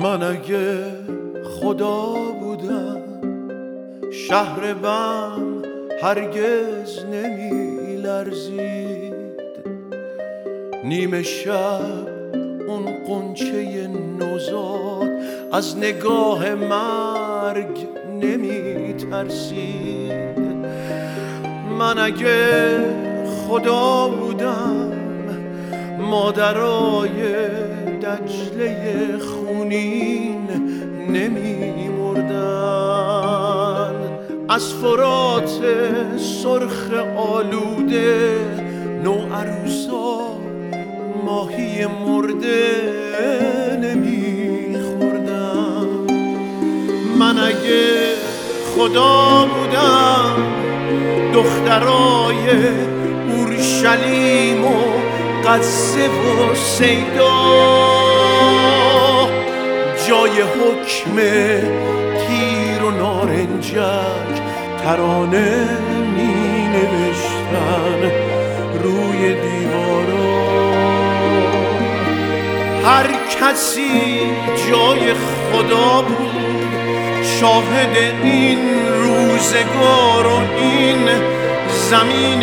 من اگه خدا بودم شهر بم هرگز نمی لرزید، نیمه شب اون غنچه نوزاد از نگاه مرگ نمی ترسید. من اگه خدا بودم مادرای دجله خونین نمی مردن، از فرات سرخ آلوده نوعروسا ماهی مرده نمی خوردن. من اگه خدا بودم دخترای اورشلیم و غزه و سیدا جای حکم تیر و نارنجک ترانه می نوشتن روی دیوارا. هر کسی جای خدا بود شاهد این روزگار و این زمین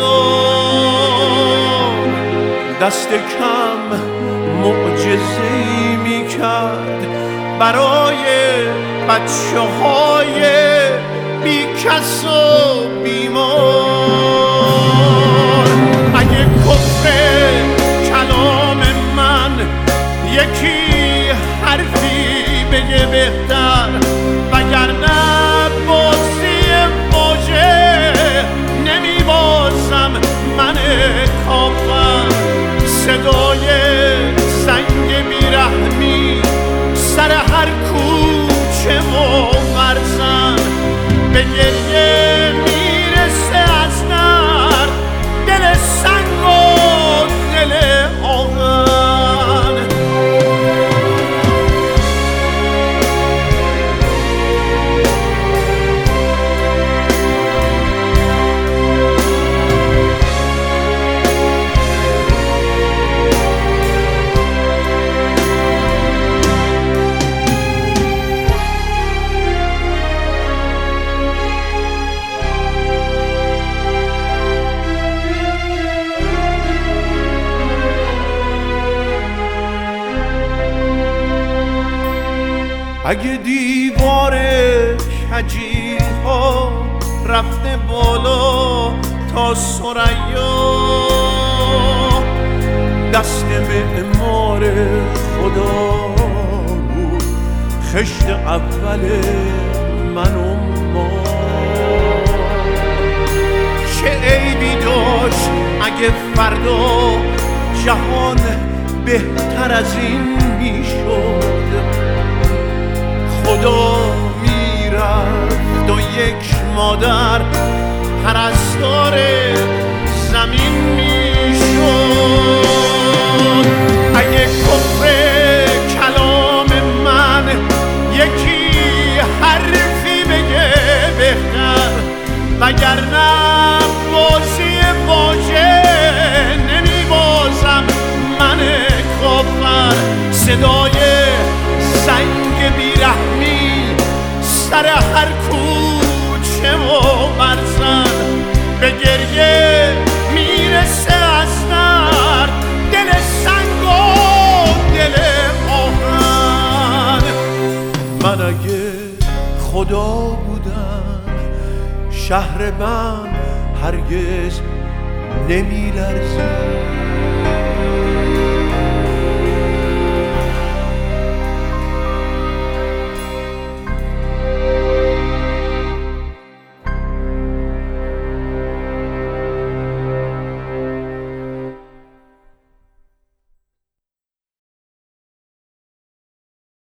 زار، دست کم معجزه‌ای می‌کرد برای بچه‌های بی کس و بیمار. اگه کفر کلام من یکی حرفی بگه بهتر، وگرنه بازی واژه نمیبازم من کافر. صدای زنگ بیرحمی سر هر کوچه و مرزن به گریه میرسه از درد دل سنگ و دل آهن. اگه دیوار کجی ها رفته بالا تا ثریا، دست معمار خدا بود خشت اول من و ما. چه عیبی داشت اگه فردا جهان بهتر از این میشد؟ خدا میرفت و یک مادر پرستار زمین میشد. اگه کفر کلام من یکی حرفی بگه بهتر، وگرنه بازی واژه نمیبازم من کافر. صدای زنگ بیرحمی سر هر کوچه و مرزن به گریه میرسه از درد دل سنگ و دل آهن. من اگه خدا بودم شهر من هرگز نمی لرزید.